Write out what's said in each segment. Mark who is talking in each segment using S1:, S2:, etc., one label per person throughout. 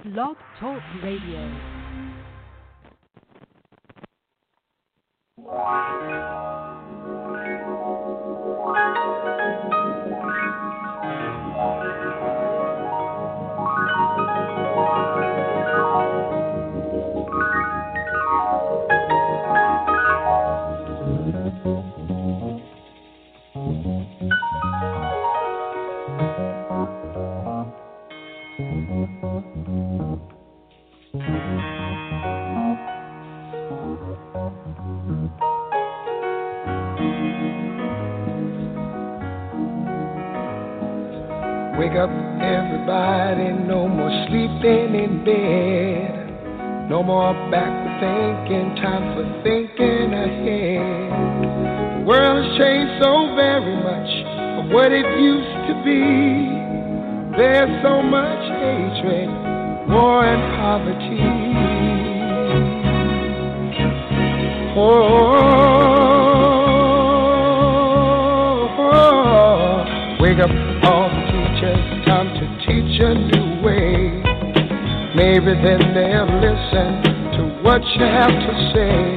S1: Blog Talk Radio.
S2: Wake up, everybody, no more sleeping in bed. No more backward thinking, time for thinking ahead. The world has changed so very much from what it used to be. There's so much hatred, war and poverty. Wake up, all the teachers, time to teach a new way. Maybe then they'll listen to what you have to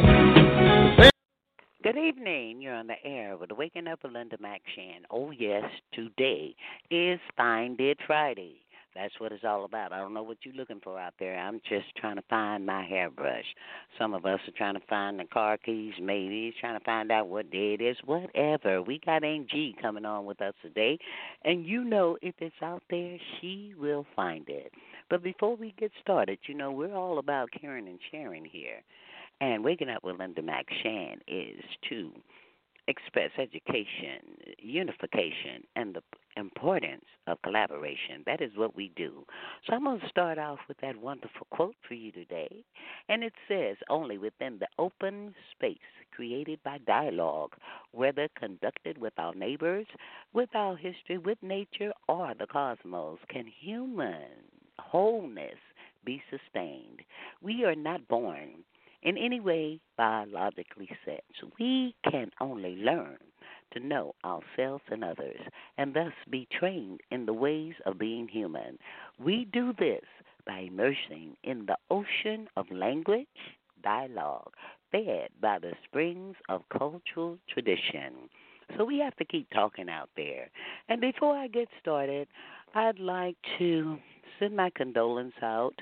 S2: say.
S3: Good evening. You're on the air with Waking Up with Linda McShan. Oh, yes, today is Find It Friday. That's what it's all about. I don't know what you're looking for out there. I'm just trying to find my hairbrush. Some of us are trying to find the car keys, maybe trying to find out what day it is, whatever. We got Angie coming on with us today, and you know if it's out there, she will find it. But before we get started, you know, we're all about caring and sharing here. And Waking Up with Linda McShan is to express education, unification, and the importance of collaboration. That is what we do. So I'm going to start off with that wonderful quote for you today. And it says, only within the open space created by dialogue, whether conducted with our neighbors, with our history, with nature, or the cosmos, can human wholeness be sustained. We are not born in any way biologically set. So we can only learn to know ourselves and others, and thus be trained in the ways of being human. We do this by immersing in the ocean of language, dialogue, fed by the springs of cultural tradition. So we have to keep talking out there. And before I get started, I'd like to send my condolence out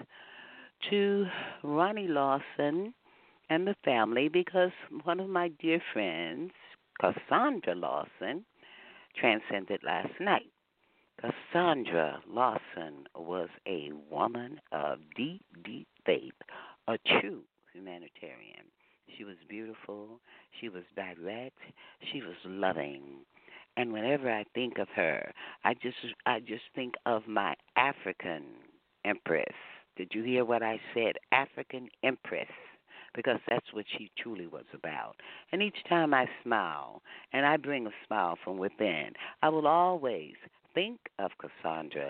S3: to Ronnie Lawson and the family, because one of my dear friends, Cassandra Lawson, transcended last night. Cassandra Lawson was a woman of deep, deep faith, a true humanitarian. She was beautiful, she was direct, she was loving. And whenever I think of her, I just think of my African empress. Did you hear what I said? African empress. Because that's what she truly was about. And each time I smile, and I bring a smile from within, I will always think of Cassandra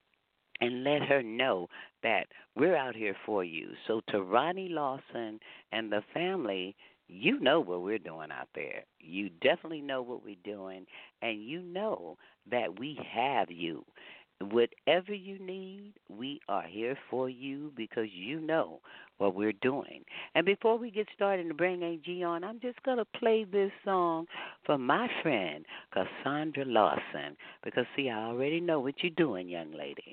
S3: and let her know that we're out here for you. So to Ronnie Lawson and the family, you know what we're doing out there. You definitely know what we're doing, and you know that we have you. Whatever you need, we are here for you, because you know what we're doing. And before we get started to bring AG on, I'm just going to play this song for my friend Cassandra Lawson, because, see, I already know what you're doing, young lady.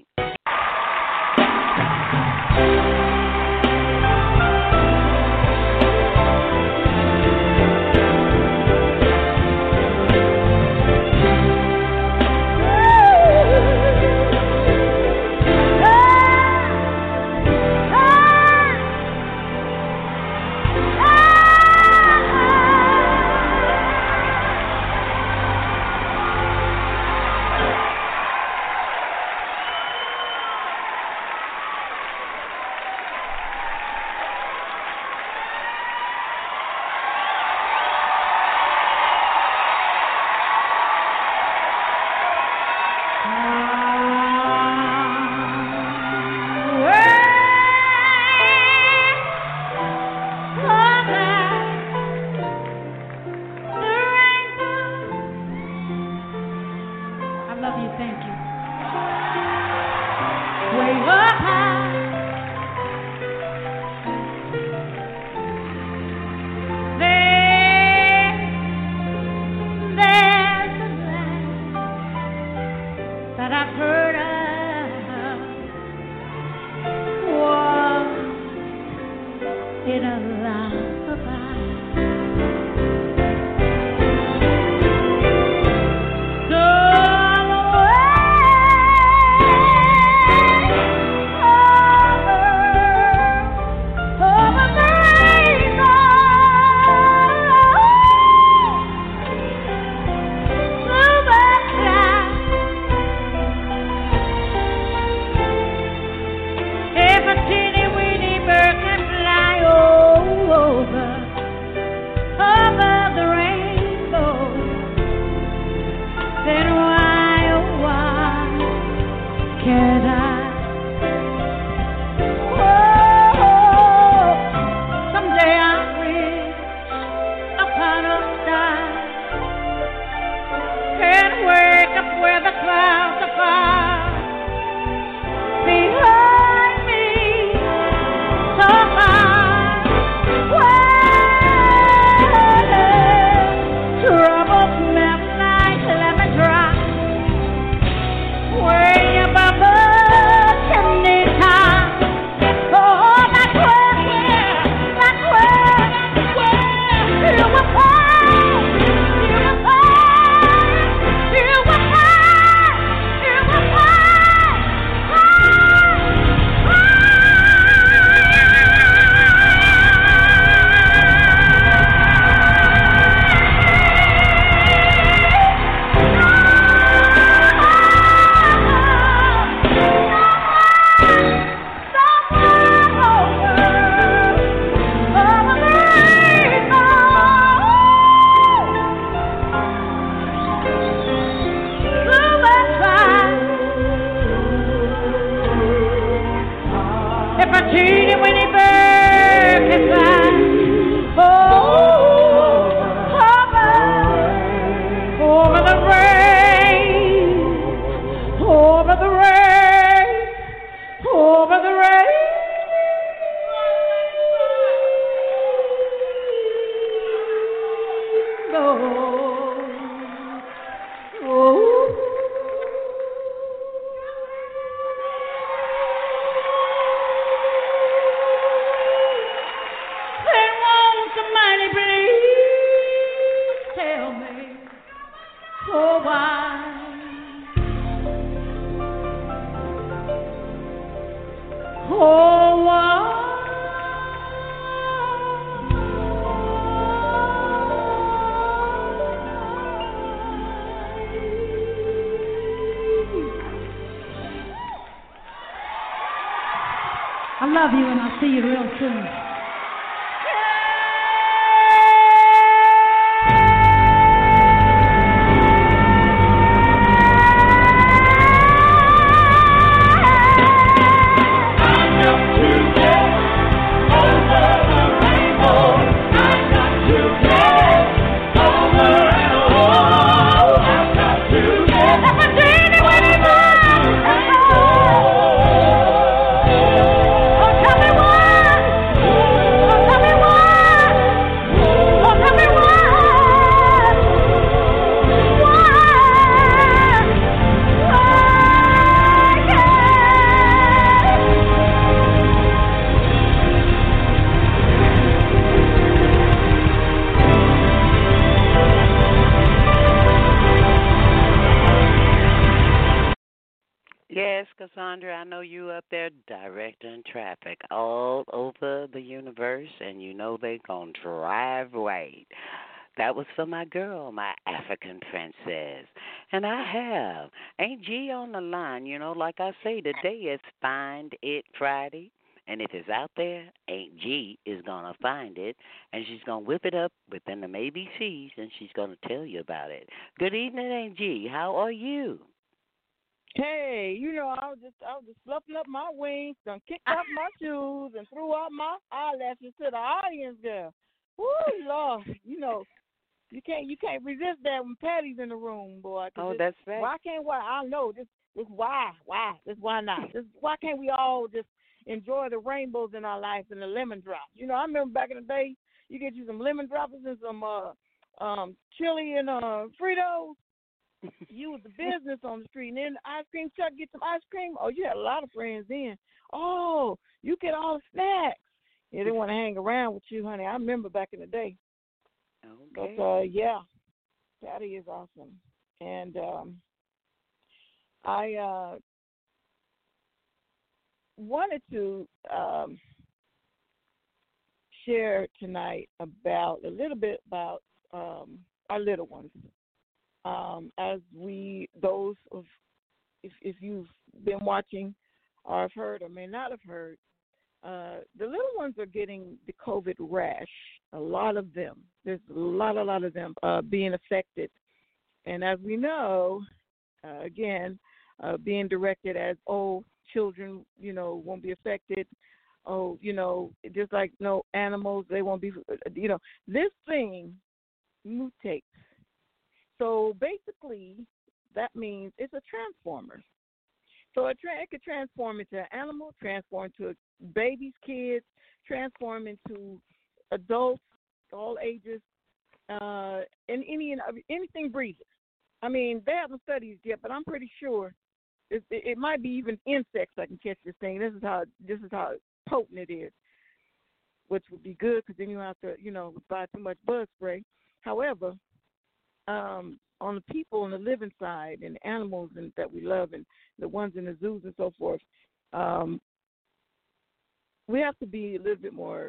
S4: teeny weeny bird can fly. Over the rain, over the rain, over the rain. I love you, and I'll see you real soon.
S3: Yes, Cassandra, I know you up there directing traffic all over the universe, and you know they going to drive right. That was for my girl, my African princess. And I have Ain't G on the line. You know, like I say, today is Find It Friday. And if it's out there, Ain't G is going to find it, and she's going to whip it up within the ABCs, and she's going to tell you about it. Good evening, Ain't G. How are you?
S5: Hey, you know, I was just fluffing up my wings, done kicked off my shoes, and threw out my eyelashes to the audience, girl. Woo, Lord, you know, you can't resist that when Patty's in the room, boy.
S3: Oh, that's right.
S5: Why? I know this why not? Why can't we all just enjoy the rainbows in our life and the lemon drops? You know, I remember back in the day, you get you some lemon drops and some chili and Fritos. You was the business on the street, and then ice cream truck get some ice cream. Oh, you had a lot of friends then. Oh, you get all the snacks. Yeah, they want to hang around with you, honey. I remember back in the day.
S3: Okay.
S5: But yeah, Patty is awesome, and I wanted to share tonight about a little bit about our little ones. As if you've been watching or have heard or may not have heard, the little ones are getting the COVID rash. A lot of them. There's a lot of them being affected. And as we know, again, being directed as, children, you know, won't be affected. Oh, you know, just like animals, they won't be, you know, this thing mutates. So basically, that means it's a transformer. So it could transform into an animal, transform into babies, kids, transform into adults, all ages, and anything breathing. I mean, they haven't studied yet, but I'm pretty sure it might be even insects that can catch this thing. This is how potent it is, which would be good because then you don't have to, you know, buy too much bug spray. However, on the people on the living side and the animals that we love and the ones in the zoos and so forth, we have to be a little bit more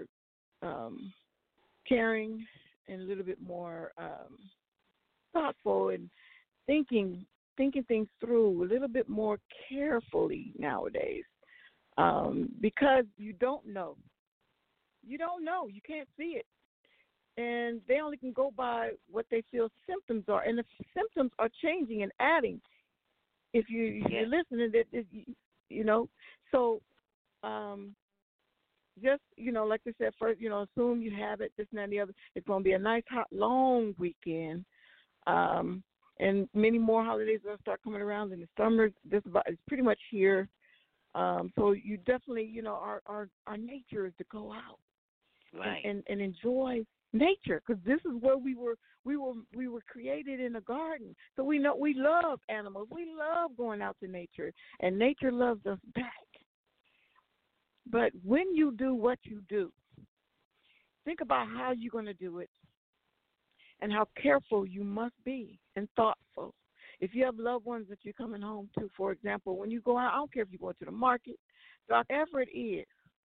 S5: caring and a little bit more thoughtful and thinking things through a little bit more carefully nowadays, because you don't know. You don't know. You can't see it. And they only can go by what they feel symptoms are. And the symptoms are changing and adding. If you're listening, you know. So just, like I said, first, assume you have it, this and that and the other. It's going to be a nice, hot, long weekend. And many more holidays are going to start coming around in the summer. It's pretty much here. So you definitely, our nature is to go out
S3: Right.
S5: and enjoy nature, because this is where we were created in a garden. So we know we love animals. We love going out to nature, and nature loves us back. But when you do what you do, think about how you're going to do it and how careful you must be and thoughtful. If you have loved ones that you're coming home to, for example, when you go out, I don't care if you go to the market, whatever it is,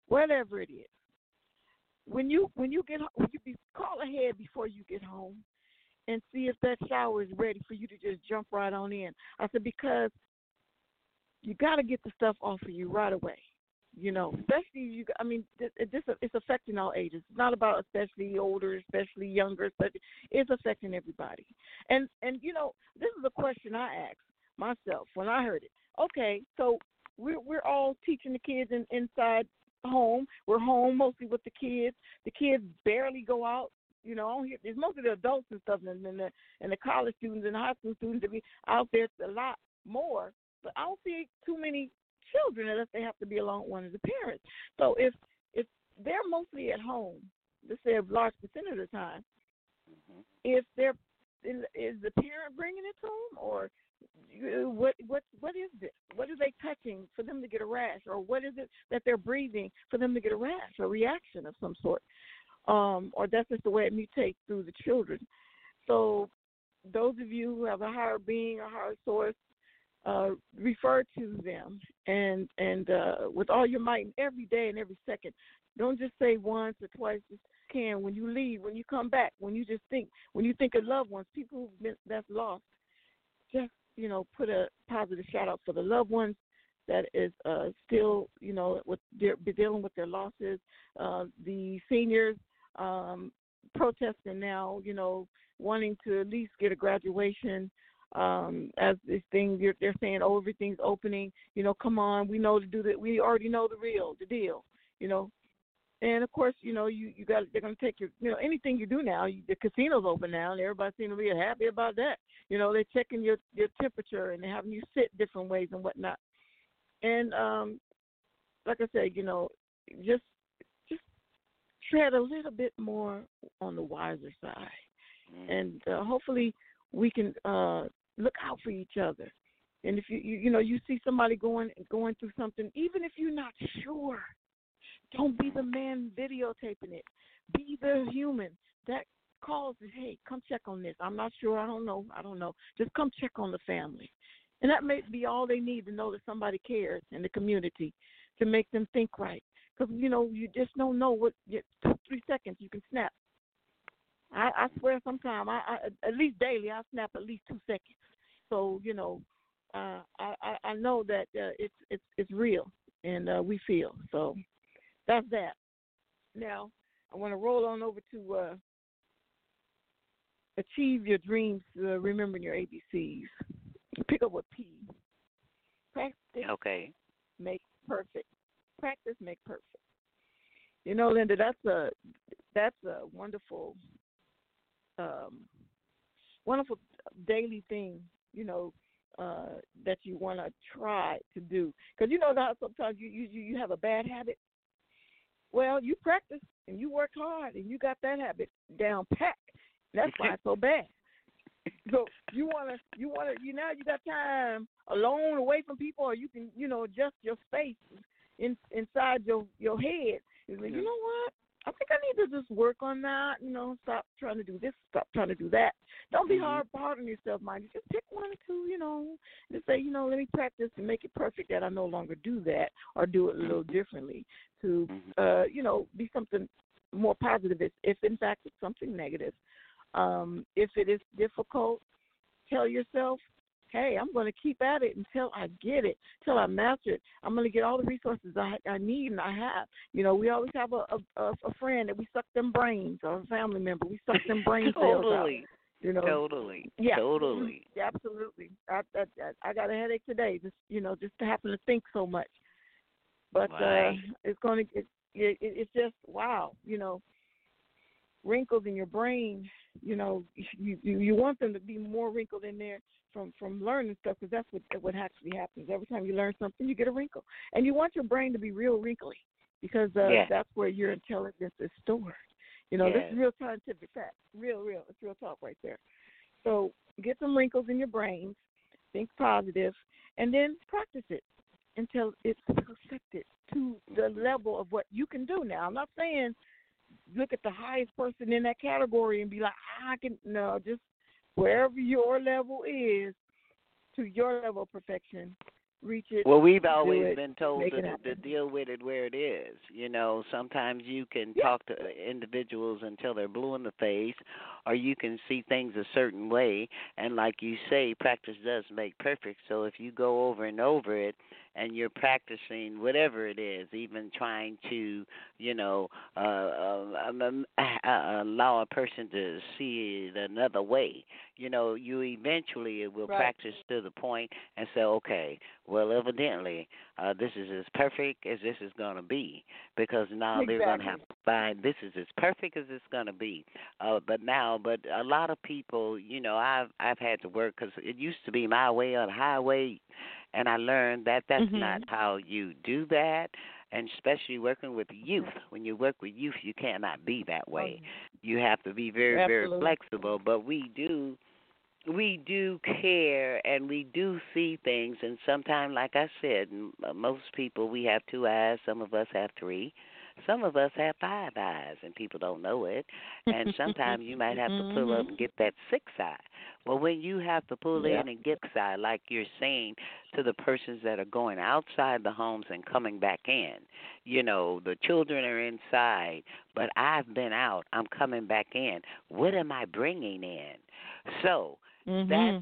S5: when you get home, call ahead before you get home and see if that shower is ready for you to just jump right on in. I said, because you got to get the stuff off of you right away. Especially it's affecting all ages. It's not about especially older, especially younger, it's affecting everybody. And this is a question I asked myself when I heard it. Okay, so we're all teaching the kids inside home. We're home mostly with the kids. The kids barely go out. It's mostly the adults and stuff, and the college students and the high school students that be out there a lot more. But I don't see too many children unless they have to be along with one of the parents. So if they're mostly at home, let's say a large percent of the time, is the parent bringing it to them, or what is this? What are they touching for them to get a rash, or what is it that they're breathing for them to get a rash or reaction of some sort? Or that's just the way it mutates through the children. So those of you who have a higher being or higher source, refer to them and with all your might, and every day and every second. Don't just say once or twice. Just when you leave, when you come back, when you think of loved ones, people that's lost. Just put a positive shout out for the loved ones that is still dealing with their losses. The seniors protesting now, wanting to at least get a graduation. As this thing, they're saying, oh, everything's opening. Come on, we know to do that. We already know the deal. And of course, you got. They're going to take your, anything you do now. The casino's open now, and everybody seems to be happy about that. They're checking your temperature and they're having you sit different ways and whatnot. And like I said, just tread a little bit more on the wiser side, and hopefully we can look out for each other. And if you see somebody going through something, even if you're not sure, don't be the man videotaping it. Be the human that calls and, hey, come check on this. I'm not sure. I don't know. Just come check on the family. And that may be all they need to know that somebody cares in the community to make them think right. Because, you just don't know what 2-3 seconds you can snap. I swear sometimes, I at least daily, I snap at least 2 seconds. So, I know that it's real and we feel. So that's that. Now, I want to roll on over to achieve your dreams, remembering your ABCs. Pick up with P. Practice makes perfect. Practice makes perfect. Linda, that's a wonderful wonderful daily thing, that you want to try to do. Because how sometimes you have a bad habit. Well, you practice and you work hard and you got that habit down pat. That's why it's so bad. So you got time alone, away from people, or you can, adjust your space inside your head. It's like, you know what? I think I need to just work on that. Stop trying to do this, stop trying to do that. Don't be hard on yourself, mind. Just pick one or two, just say, let me practice and make it perfect that I no longer do that or do it a little differently to, be something more positive if in fact it's something negative. If it is difficult, tell yourself, hey, I'm going to keep at it until I get it, until I master it. I'm going to get all the resources I need and I have. We always have a friend that we suck them brains, or a family member. We suck them brain cells out.
S3: Totally.
S5: Yeah.
S3: Totally.
S5: Yeah, absolutely. I got a headache today, just to happen to think so much. But
S3: right.
S5: it's going to it's just wow. Wrinkles in your brain. You want them to be more wrinkled in there from learning stuff, because that's what actually happens. Every time you learn something, you get a wrinkle, and you want your brain to be real wrinkly, because that's where your intelligence is stored. This is real scientific fact. Real. It's real talk right there. So get some wrinkles in your brains, think positive, and then practice it until it's perfected to the level of what you can do. Now, I'm not saying look at the highest person in that category and be like, I can. No, just wherever your level is, to your level of perfection, reach it.
S3: Well, we've always been told
S5: to
S3: deal with it where it is. Sometimes you can talk to individuals until they're blue in the face, or you can see things a certain way. And like you say, practice does make perfect. So if you go over and over it, and you're practicing whatever it is, even trying to, allow a person to see it another way, you eventually will practice to the point and say, okay, well, evidently, this is as perfect as this is going to be, because now they're going to have to find this is as perfect as it's going to be. But a lot of people, I've had to work, because it used to be my way or the highway, and I learned that that's not how you do that, and especially working with youth. When you work with youth, you cannot be that way. You have to be very, very flexible, but we do care, and we do see things, and sometimes, like I said, most people, we have 2 eyes, some of us have 3. Some of us have 5 eyes, and people don't know it. And sometimes you might have to pull up and get that 6th eye. Well, when you have to pull in and get 6th eye, like you're saying to the persons that are going outside the homes and coming back in, the children are inside, but I've been out, I'm coming back in. What am I bringing in? So that's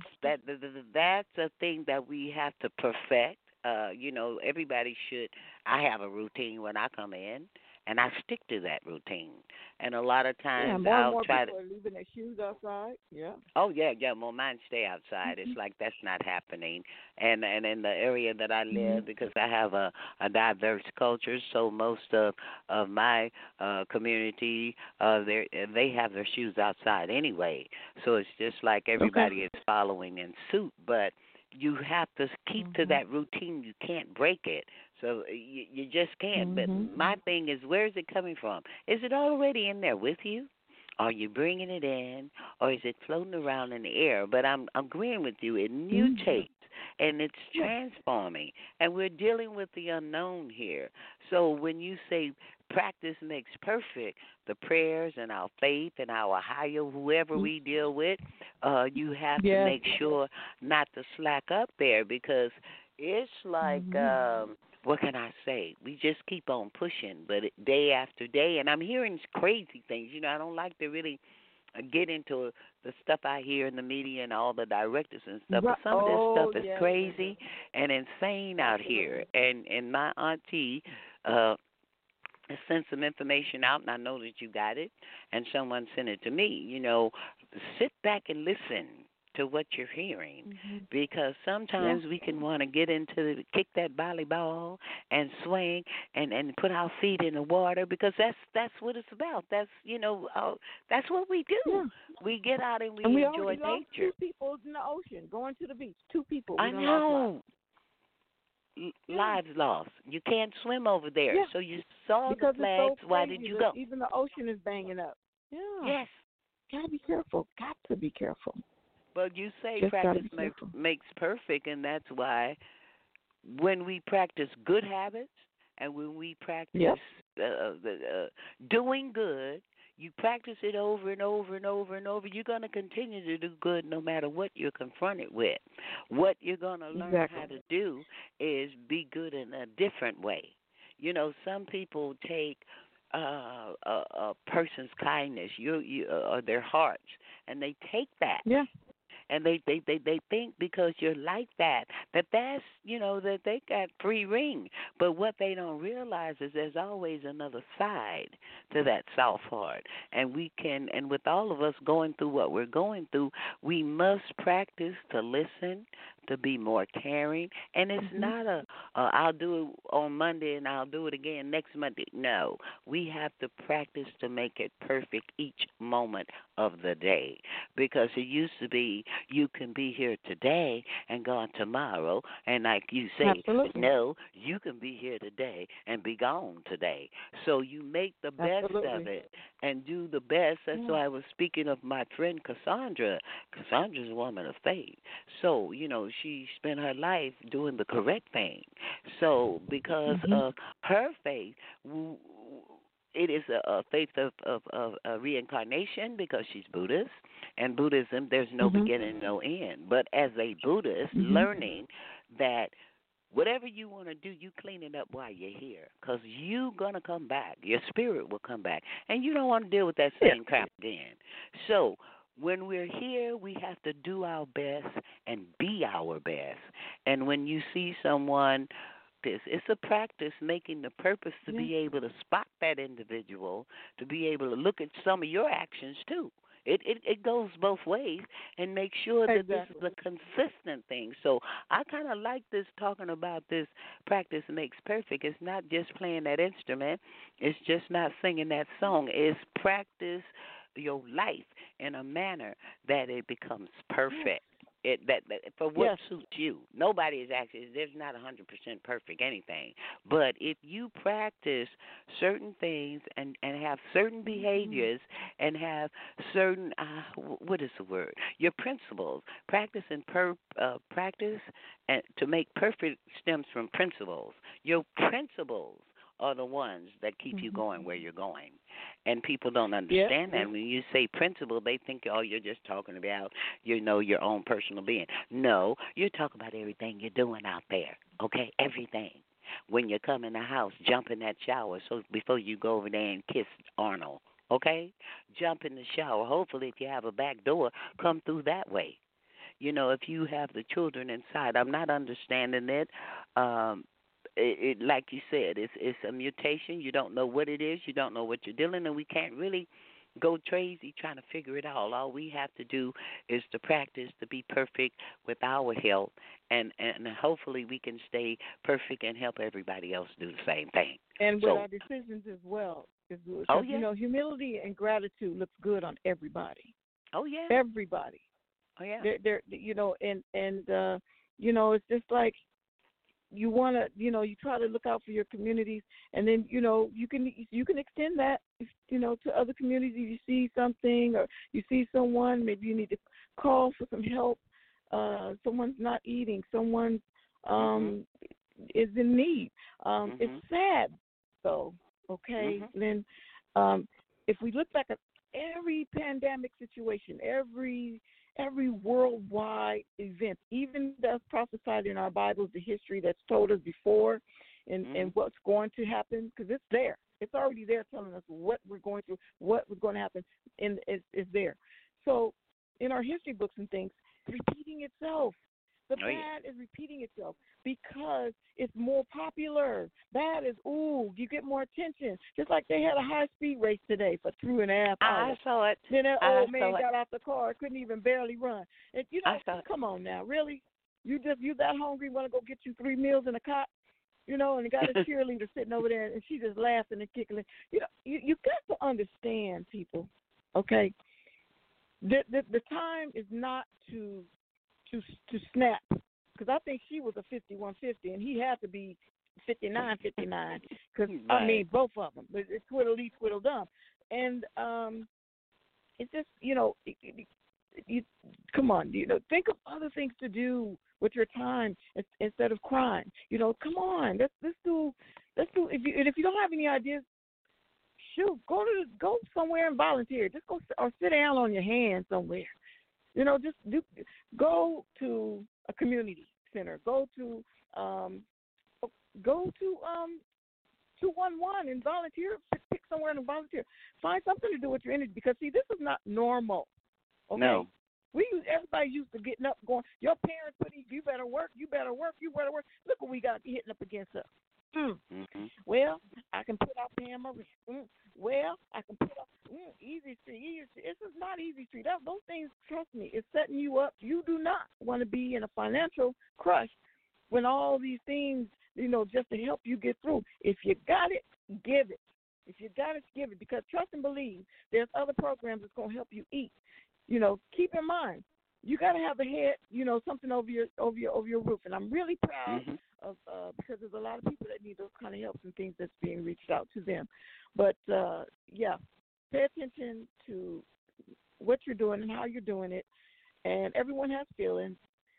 S3: a thing that we have to perfect. Everybody should. I have a routine when I come in, and I stick to that routine. And a lot of times I'll try to.
S5: More people are leaving their shoes outside. Yeah.
S3: Oh yeah. Well, mine stay outside. It's like that's not happening. And in the area that I live, because I have a diverse culture, so most of my community, they have their shoes outside anyway. So it's just like everybody is following in suit, but you have to keep to that routine. You can't break it. So you just can't. But my thing is, where is it coming from? Is it already in there with you? Are you bringing it in, or is it floating around in the air? But I'm agreeing with you. It mutates, and it's transforming, and we're dealing with the unknown here. So when you say practice makes perfect, the prayers and our faith and our higher whoever we deal with, you have to make sure not to slack up there, because it's like, what can I say? We just keep on pushing, but day after day, and I'm hearing crazy things. I don't like to really get into the stuff I hear in the media and all the directors and stuff, but some of this stuff is crazy and insane out here. And my auntie sent some information out, and I know that you got it, and someone sent it to me. Sit back and listen to what you're hearing, because sometimes we can want to get kick that volleyball and swing and put our feet in the water, because that's what it's about. That's that's what we do. Yeah. We get out and we enjoy nature.
S5: Lost 2 people in the ocean going to the beach. 2 people.
S3: I know. Lives lost. You can't swim over there. Yeah. So you saw
S5: because
S3: the flags.
S5: So
S3: why did you go?
S5: Even the ocean is banging up. Yeah.
S3: Yes.
S5: Gotta be careful. Got to be careful.
S3: But you say practice makes perfect, and that's why when we practice good habits and when we practice doing good, you practice it over and over and over and over, you're going to continue to do good no matter what you're confronted with. What you're going to learn how to do is be good in a different way. Some people take a person's kindness, or their hearts, and they take that.
S5: Yeah.
S3: And they think because you're like that's that they got free ring. But what they don't realize is there's always another side to that soft heart. And with all of us going through what we're going through, we must practice to listen, to be more caring. And it's not a I'll do it on Monday and I'll do it again next Monday. No, we have to practice to make it perfect each moment of the day, because it used to be you can be here today and gone tomorrow, and like you say,
S5: Absolutely.
S3: no, you can be here today and be gone today. So you make the best
S5: Absolutely.
S3: of it and do the best. That's
S5: Yeah.
S3: why I was speaking of my friend Cassandra. Cassandra's a woman of faith. So, she spent her life doing the correct thing. So because
S5: Mhm.
S3: of her faith, it is a faith of reincarnation, because she's Buddhist. And Buddhism, there's no
S5: Mhm.
S3: beginning, no end. But as a Buddhist,
S5: Mhm.
S3: learning that whatever you want to do, you clean it up while you're here, because you're going to come back. Your spirit will come back. And you don't want to deal with that
S5: Yeah.
S3: same crap again. So when we're here, we have to do our best and be our best. And when you see someone, it's a practice making the purpose to
S5: Yeah.
S3: be able to spot that individual, to be able to look at some of your actions too. It goes both ways, and make sure that this is
S5: Exactly.
S3: a consistent thing. So I kind of like this, talking about this practice makes perfect. It's not just playing that instrument. It's just not singing that song. It's practice your life in a manner that it becomes
S5: Yes.
S3: perfect. That for what
S5: Yes.
S3: suits you. Nobody is actually, there's not 100% perfect anything, but if you practice certain things and have certain
S5: Mhm.
S3: behaviors and have certain what is the word? Your principles. Practice and to make perfect stems from principles. Your principles are the ones that keep you
S5: Mhm.
S3: going where you're going. And people don't
S5: Yeah.
S3: understand that. When you say principle, they think, oh, you're just talking about, your own personal being. No, you're talking about everything you're doing out there, okay? Everything. When you come in the house, jump in that shower so before you go over there and kiss Arnold, okay? Jump in the shower. Hopefully, if you have a back door, come through that way. If you have the children inside, I'm not understanding it. Like you said, it's a mutation. You don't know what it is. You don't know what you're dealing, and we can't really go crazy trying to figure it out. All we have to do is to practice to be perfect with our health, and hopefully we can stay perfect and help everybody else do the same thing.
S5: And with
S3: So,
S5: our decisions as well,
S3: oh
S5: because
S3: yeah,
S5: humility and gratitude looks good on everybody.
S3: oh yeah,
S5: Everybody.
S3: oh yeah.
S5: And it's just like you want to, you try to look out for your communities, and then you can extend that, to other communities. If you see something or you see someone, maybe you need to call for some help. Someone's not eating. Someone
S3: Mhm.
S5: is in need. It's
S3: Mhm.
S5: sad, though. Okay,
S3: Mhm.
S5: then if we look back at every pandemic situation, every worldwide event, even that's prophesied in our Bibles, the history that's told us before, and
S3: Mhm.
S5: what's going to happen, because it's there. It's already there, telling us what we're going through, what was going to happen, and it's there. So in our history books and things, it's repeating itself. The
S3: Oh yeah.
S5: bad is repeating itself because it's more popular. Bad is, you get more attention. Just like they had a high-speed race today for 2.5 hours.
S3: I saw it.
S5: Then that
S3: I
S5: old man
S3: saw it.
S5: got out the car, couldn't even barely run. And
S3: I saw it.
S5: come on now, really? You that hungry, want to go get you 3 meals in a cot? And you got a cheerleader sitting over there, and she just laughing and giggling. You got to understand, people. Okay, the time is not to snap, because I think she was a 5150 and he had to be 5959, because I
S3: Right.
S5: mean both of them. But it's twiddly twiddledum, and it's just you come on, think of other things to do with your time instead of crime. Come on, let's do. If you don't have any ideas, shoot, go somewhere and volunteer. Just go or sit down on your hands somewhere. Go to a community center. Go to 211 and volunteer. Pick somewhere and volunteer. Find something to do with your energy, because see, this is not normal. Okay.
S3: No.
S5: Everybody used to getting up, going. Your parents put you better work. You better work. You better work. Look what we got hitting up against us.
S3: Mhm.
S5: Well, I can put out paying my rent. Well, I can put out easy street. This is not easy street. Those things, trust me, it's setting you up. You do not want to be in a financial crush when all these things just to help you get through. If you got it, give it. If you got it, give it. Because trust and believe, there's other programs that's going to help you eat. Keep in mind, you got to have a head, something over your roof. And I'm really proud of because there's a lot of people that need those kind of helps and things that's being reached out to them. But pay attention to what you're doing and how you're doing it. And everyone has feelings.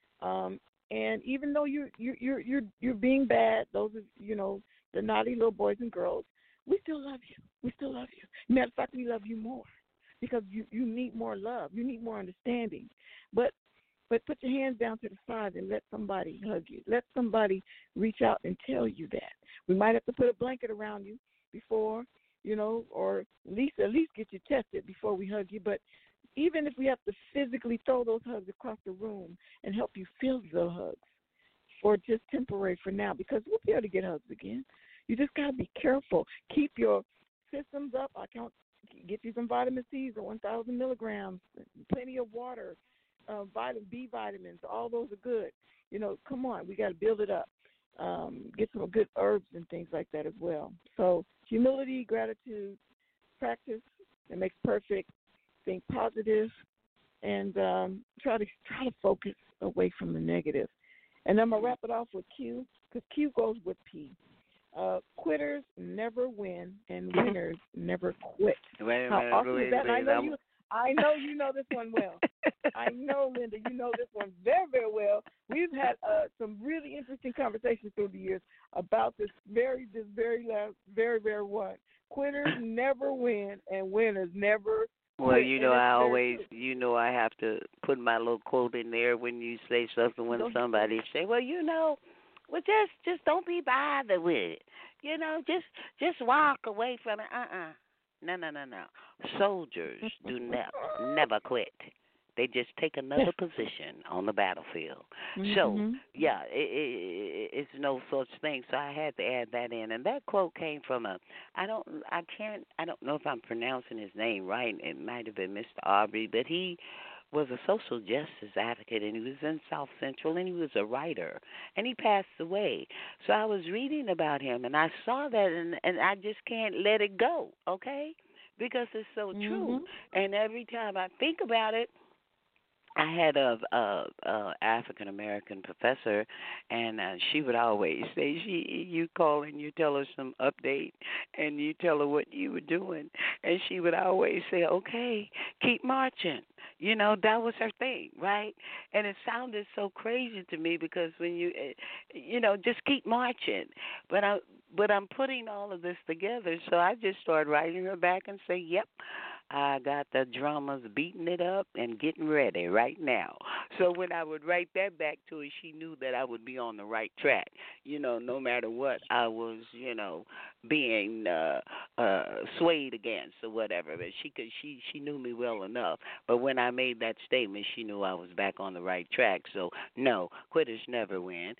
S5: And even though you're being bad, those are the naughty little boys and girls, we still love you. We still love you. Matter of fact, we love you more because you need more love. You need more understanding. But put your hands down to the side and let somebody hug you. Let somebody reach out and tell you that. We might have to put a blanket around you before, or at least get you tested before we hug you. But even if we have to physically throw those hugs across the room and help you feel the hugs for just temporary for now, because we'll be able to get hugs again. You just got to be careful. Keep your systems up. Get you some vitamin C's or 1,000 milligrams, plenty of water, vitamin B vitamins. All those are good. Come on. We got to build it up. Get some good herbs and things like that as well. So humility, gratitude, practice. It makes perfect. Think positive, and try to focus away from the negative. And I'm going to wrap it off with Q, because Q goes with P. Quitters never win, and winners never quit. How awesome is that? I know you know this one well. I know, Linda, you know this one very, very well. We've had some really interesting conversations through the years about this very last, very, very one. Quitters never win, and winners never
S3: Well, I have to put my little quote in there when you say something, when somebody say, just don't be bothered with it. Just walk away from it. No. Soldiers do never quit. They just take another position on the battlefield. So, it's no such thing. So I had to add that in. And that quote came from I don't know if I'm pronouncing his name right. It might have been Mr. Aubrey, but he was a social justice advocate, and he was in South Central, and he was a writer, and he passed away. So I was reading about him, and I saw that, and I just can't let it go, okay? Because it's so true. And every time I think about it, I had a African American professor, and she would always say, "You call and you tell her some update, and you tell her what you were doing," and she would always say, "Okay, keep marching." That was her thing, right? And it sounded so crazy to me because when just keep marching. But I'm putting all of this together, so I just started writing her back and say, "Yep. I got the drummers beating it up and getting ready right now." So when I would write that back to her, she knew that I would be on the right track. No matter what I was, being swayed against or whatever. But she knew me well enough. But when I made that statement, she knew I was back on the right track. So no, quitters never win,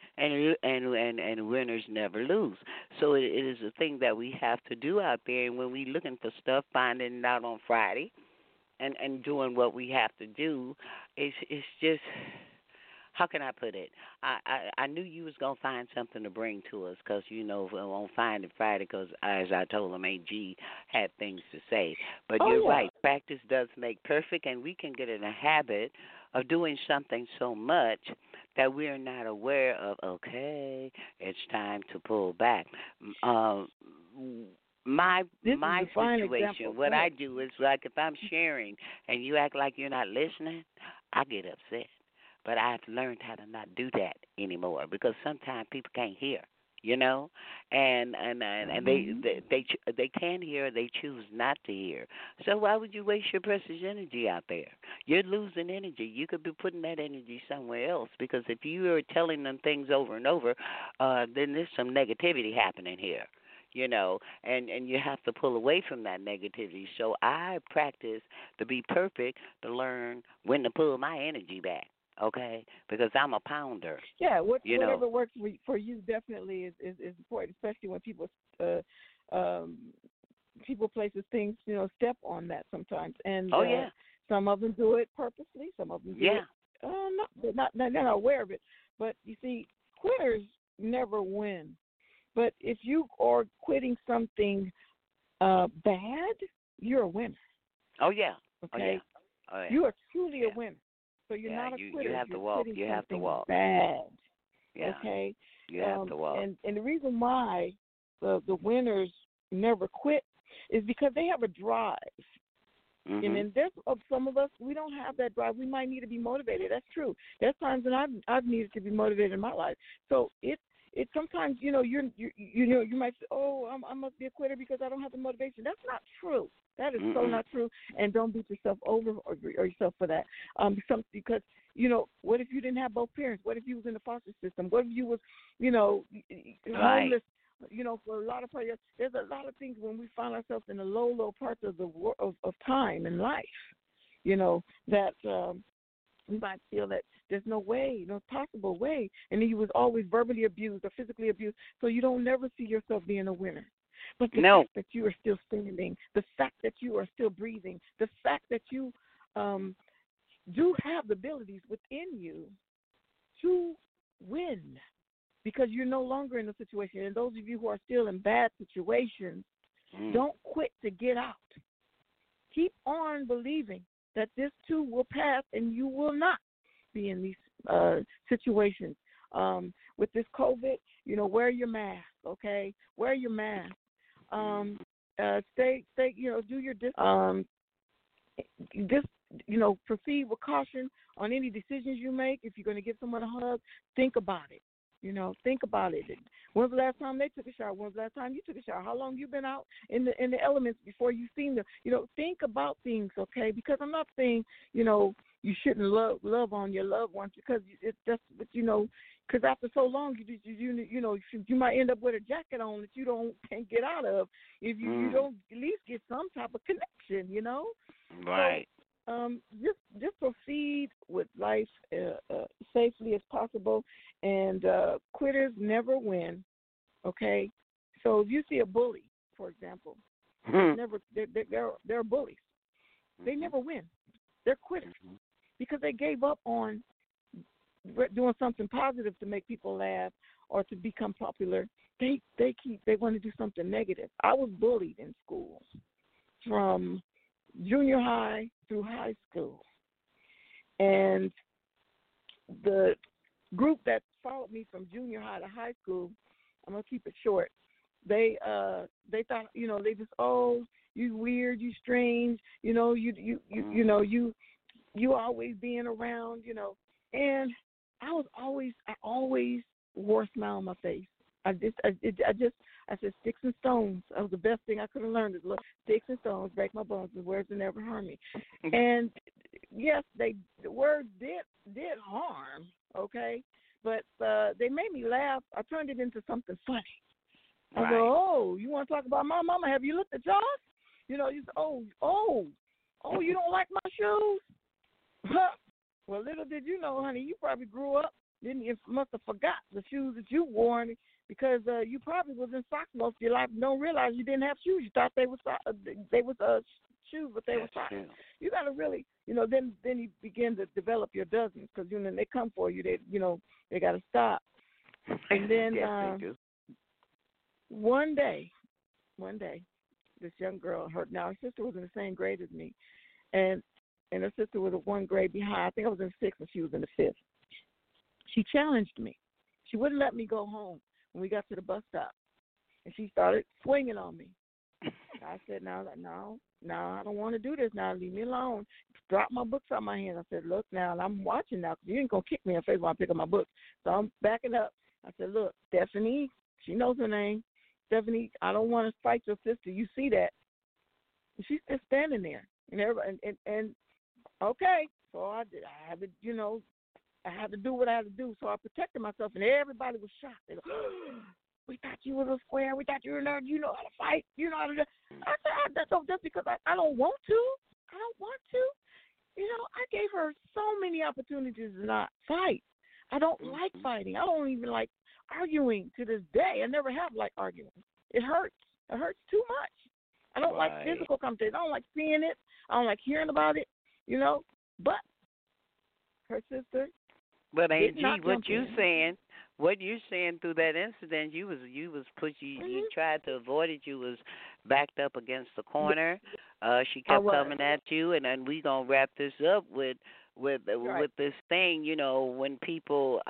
S3: and winners never lose. So it is a thing that we have to do out there. And when we looking for stuff, finding it out on Friday, and doing what we have to do, it's just, how can I put it? I knew you was gonna find something to bring to us, because on Finding Friday, because as I told him, AG had things to say. But you're right, practice does make perfect, and we can get in a habit of doing something so much that we're not aware of. Okay, it's time to pull back. My situation, what I do is, like, if I'm sharing and you act like you're not listening, I get upset. But I've learned how to not do that anymore, because sometimes people can't hear, and they can hear, they choose not to hear. So why would you waste your precious energy out there? You're losing energy. You could be putting that energy somewhere else, because if you are telling them things over and over, then there's some negativity happening here. And you have to pull away from that negativity. So I practice to be perfect, to learn when to pull my energy back, okay? Because I'm a pounder.
S5: Yeah, whatever works for you definitely is important, especially when people places things, step on that sometimes. And some of them do it purposely, some of them do it they're not aware of it. But you see, quitters never win. But if you are quitting something bad, you're a winner.
S3: Oh yeah.
S5: Okay.
S3: Oh, yeah.
S5: You are truly a winner. So you're not a quitter.
S3: You have to
S5: you're
S3: walk.
S5: quitting
S3: You have to
S5: something
S3: walk.
S5: bad.
S3: Yeah.
S5: Okay.
S3: You have to walk.
S5: And the reason why the winners never quit is because they have a drive.
S3: Mm-hmm.
S5: And then there's some of us, we don't have that drive. We might need to be motivated. That's true. There's times when I've needed to be motivated in my life. So it's sometimes, you might say, oh, I must be a quitter because I don't have the motivation. That's not true. That is so not true. And don't beat yourself over or yourself for that. Because, what if you didn't have both parents? What if you was in the foster system? What if you was, homeless? For a lot of players, there's a lot of things when we find ourselves in the low parts of the of time and life, that we might feel that there's no way, no possible way, and then you was always verbally abused or physically abused, so you don't never see yourself being a winner. But the fact that you are still standing, the fact that you are still breathing, the fact that you do have the abilities within you to win, because you're no longer in a situation. And those of you who are still in bad situations, don't quit to get out. Keep on believing that this too will pass and you will not be in these situations. With this COVID, wear your mask, okay? Wear your mask. Stay, do your proceed with caution on any decisions you make. If you're going to give someone a hug, think about it. Think about it. When's the last time they took a shower? When's the last time you took a shower? How long you been out in the elements before you seen them? Think about things, okay? Because I'm not saying, you shouldn't love on your loved ones, because it's just, because after so long, you might end up with a jacket on that you can't get out of if you don't at least get some type of connection,
S3: Right.
S5: So, just proceed with life safely as possible, and quitters never win. Okay, so if you see a bully, for example, they're bullies. They never win. They're quitters because they gave up on doing something positive to make people laugh or to become popular. They want to do something negative. I was bullied in school from junior high through high school, and the group that followed me from junior high to high school, I'm gonna keep it short. They thought, they just, oh, you weird, you strange, you always being around, and I always wore a smile on my face. I said, sticks and stones. That was the best thing I could have learned, is look, sticks and stones break my bones, and words will never harm me. And yes, the words did harm, okay, but they made me laugh. I turned it into something funny. I go, oh, you want to talk about my mama? Have you looked at yours? You say, oh, you don't like my shoes? Well, little did you know, honey, you probably grew up, must have forgot the shoes that you wore, because you probably was in socks most of your life and don't realize you didn't have shoes. You thought they was shoes, but they were socks. You got to really, then you begin to develop your dozens, because they come for you. They got to stop. And then
S3: yes, they do.
S5: One day, this young girl, her sister was in the same grade as me, and her sister was one grade behind. I think I was in 6th and she was in the 5th. She challenged me. She wouldn't let me go home when we got to the bus stop, and she started swinging on me. I said, no, I don't want to do this now. Leave me alone. Dropped my books out of my hand. I said, look now, and I'm watching now, because you ain't going to kick me in the face while I pick up my books. So I'm backing up. I said, look, Stephanie, she knows her name. Stephanie, I don't want to fight your sister. You see that. And she's just standing there. And everybody, and okay, so I had to, I had to do what I had to do. So I protected myself, and everybody was shocked. They go, we thought you was a square. We thought you were a nerd. You know how to fight. You know how to do. I said, just because I don't want to. I don't want to. I gave her so many opportunities to not fight. I don't like fighting. I don't even like arguing to this day. I never have liked arguing. It hurts. It hurts too much. I don't like physical confrontation. I don't like seeing it. I don't like hearing about it, But her sister.
S3: But Angie, what you saying? what you're saying through that incident, you was pushy. You
S5: Mhm.
S3: tried to avoid it. You was backed up against the corner. She
S5: I
S3: kept
S5: was.
S3: coming at you, and then we gonna wrap this up
S5: Right.
S3: with this thing. You know, when people,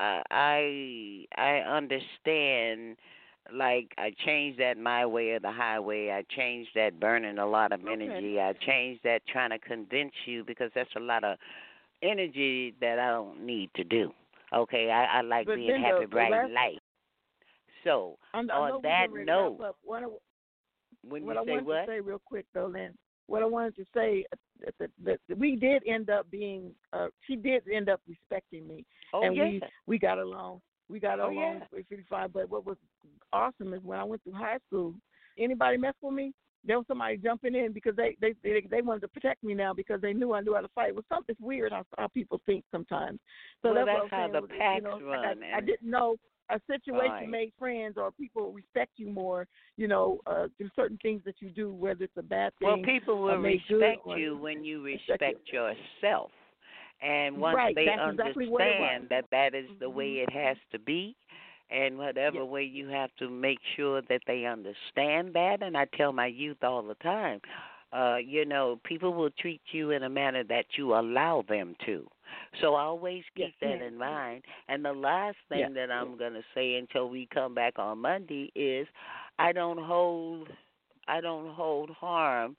S3: I understand. Like I changed that my way or the highway. I changed that burning a lot of
S5: Okay.
S3: energy. I changed that trying to convince you because that's a lot of energy that I don't need to do. Okay, I like
S5: But
S3: being
S5: then
S3: happy,
S5: the
S3: bright, and
S5: last,
S3: light. So
S5: I
S3: on
S5: know we're
S3: that
S5: getting ready to wrap
S3: note,
S5: up.
S3: when
S5: What
S3: you
S5: I
S3: say
S5: wanted to
S3: what?
S5: say real quick though, Lynn, what I wanted to say that we did end up being. She did end up respecting me,
S3: Oh
S5: and
S3: yeah,
S5: we got along. We got
S3: oh yeah.
S5: along pretty fine. But what was awesome is when I went through high school, anybody mess with me, there was somebody jumping in because they wanted to protect me now because they knew I knew how to fight. It was something. It's weird how people think sometimes. So
S3: Well,
S5: that's what
S3: that's
S5: I'm
S3: how
S5: saying.
S3: the
S5: You
S3: packs
S5: know,
S3: run,
S5: I
S3: and
S5: didn't know a situation
S3: right.
S5: made friends or people respect you more. You know, through certain things that you do, whether it's a bad
S3: Well,
S5: thing
S3: people
S5: or
S3: will
S5: made good
S3: respect
S5: or
S3: you when you
S5: respect you.
S3: respect yourself. And once
S5: Right.
S3: they
S5: That's exactly what it was.
S3: understand that that is the way
S5: Hmm.
S3: it has to be, and whatever
S5: Yes.
S3: way you have to make sure that they understand that, and I tell my youth all the time, people will treat you in a manner that you allow them to. So always
S5: Yes,
S3: keep that
S5: ma'am.
S3: in mind. And the last
S5: Yeah.
S3: thing that I'm going to say until we come back on Monday is I don't hold I don't hold harm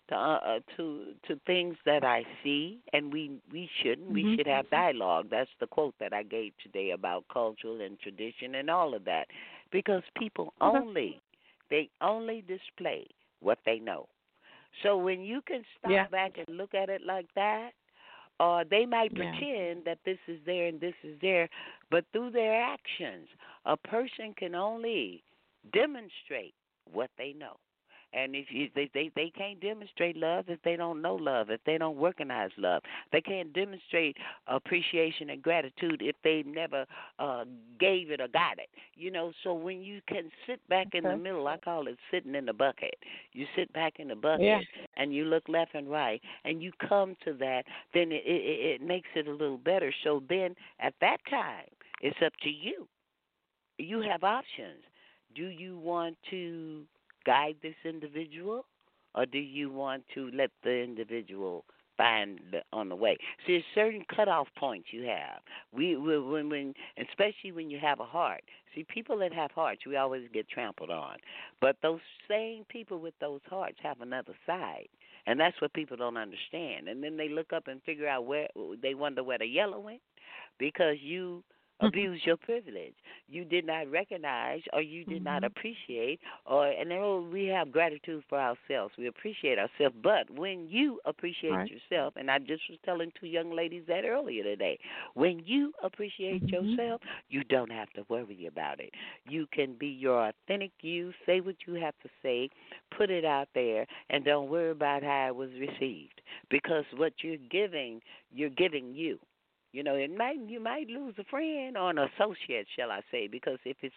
S3: to things that I see, and we shouldn't. We
S5: Mhm.
S3: should have dialogue. That's the quote that I gave today about culture and tradition and all of that, because people
S5: Okay.
S3: they only display what they know. So when you can
S5: Yeah.
S3: stop back and look at it like that, they might
S5: Yeah.
S3: pretend that this is there and this is there, but through their actions, a person can only demonstrate what they know. And if you, they can't demonstrate love if they don't know love, if they don't recognize love. They can't demonstrate appreciation and gratitude if they never uh, gave it or got it. So when you can sit back in the
S5: Okay.
S3: middle, I call it sitting in the bucket. You sit back in the
S5: Yeah.
S3: bucket and you look left and right and you come to that, then it makes it a little better. So then at that time, it's up to you. You have options. Do you want to guide this individual, or do you want to let the individual find on the way? See, there's certain cutoff points you have. When especially when you have a heart. See, people that have hearts, we always get trampled on. But those same people with those hearts have another side. And that's what people don't understand. And then they look up and figure out where they wonder where the yellow went because you abused your privilege. You did not recognize or you did not
S5: Mhm.
S3: appreciate we have gratitude for ourselves. We appreciate ourselves. But when you appreciate
S5: Right.
S3: yourself, and I just was telling two young ladies that earlier today, when you appreciate
S5: Mhm.
S3: yourself, you don't have to worry about it. You can be your authentic you, say what you have to say, put it out there, and don't worry about how it was received. Because what you're giving you. You might lose a friend or an associate, shall I say, because if it's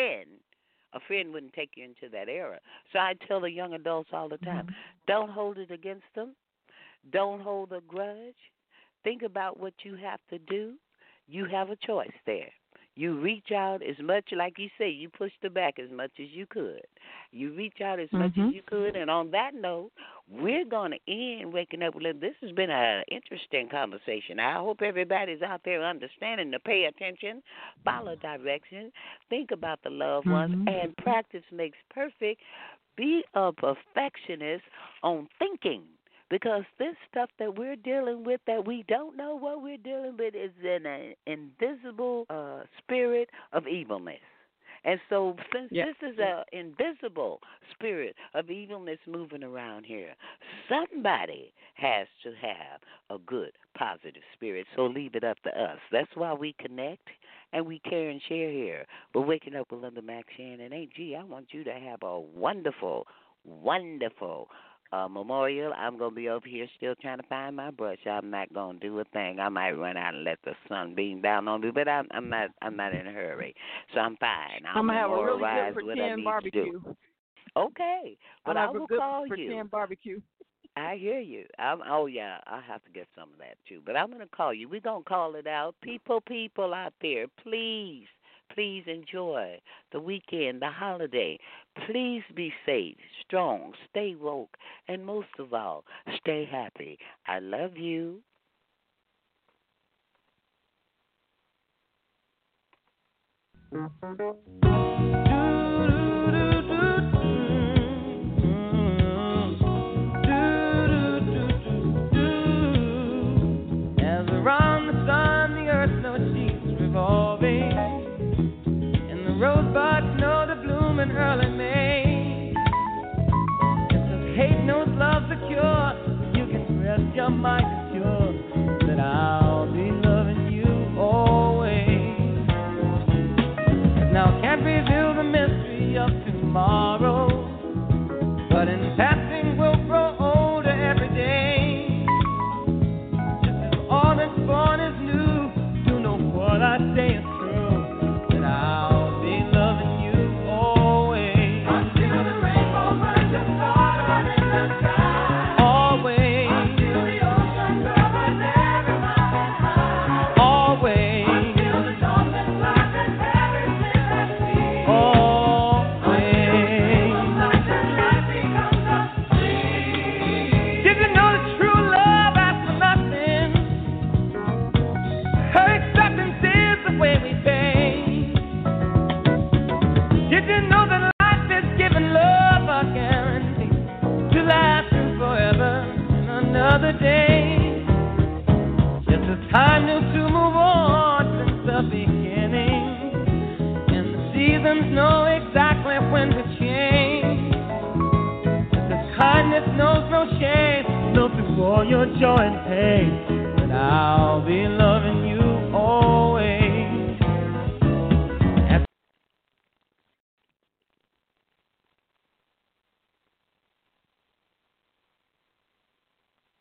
S3: a friend wouldn't take you into that era. So I tell the young adults all the time,
S5: Mhm.
S3: don't hold it against them. Don't hold a grudge. Think about what you have to do. You have a choice there. You reach out as much, like you say, you pushed her back as much as you could. You reach out as much as
S5: Mhm.
S3: you could. And on that note, we're going to end Waking Up with This has been an interesting conversation. I hope everybody's out there understanding to pay attention, follow directions, think about the loved ones,
S5: Mhm.
S3: and practice makes perfect. Be a perfectionist on thinking because this stuff that we're dealing with that we don't know what we're dealing with is an invisible spirit of evilness. And so since
S5: Yeah.
S3: this is an invisible spirit of evilness moving around here, somebody has to have a good, positive spirit. So leave it up to us. That's why we connect and we care and share here. But waking up with Linda Mac Shannon, I want you to have a wonderful, wonderful memorial. I'm going to be over here still trying to find my brush. I'm not going to do a thing. I might run out and let the sun beam down on me, but I'm not in a hurry. So I'm fine. I'll
S5: I'm gonna have a really good
S3: memorialize what I
S5: pretend
S3: need to do.
S5: barbecue.
S3: Okay,
S5: I'm
S3: but
S5: gonna
S3: I
S5: have a
S3: will
S5: good
S3: call you.
S5: pretend barbecue.
S3: I hear you. Oh yeah, I have to get some of that too. But I'm gonna call you. We're gonna call it out. People out there, please Please enjoy the weekend, the holiday. Please be safe, strong, stay woke, and most of all, stay happy. I love you.
S6: As around the sun, the earth knows she's revolving, and the rosebuds know to bloom in early May. Just as hate knows love's a cure, you can rest your mind assured that I'll be loving you always. Now can't reveal the mystery of tomorrow, but in passing we'll grow older every day. Just as all that's born is new, you know what I say is true, that I'll be loving you always. Until the rainbow burns the sun in the sky. Always. Until the ocean covers every mountain high. Always. Until the dolphins laugh and parrots live at sea. Always. Life becomes a dream. Did you know that true love asks for nothing? Her acceptance is the way we pay. Did you know that life is giving love a guarantee to last through forever and another day? Just as time knew to move on since the beginning, and the seasons know exactly when to change. Just as kindness knows no shame, know through all your joy and pain.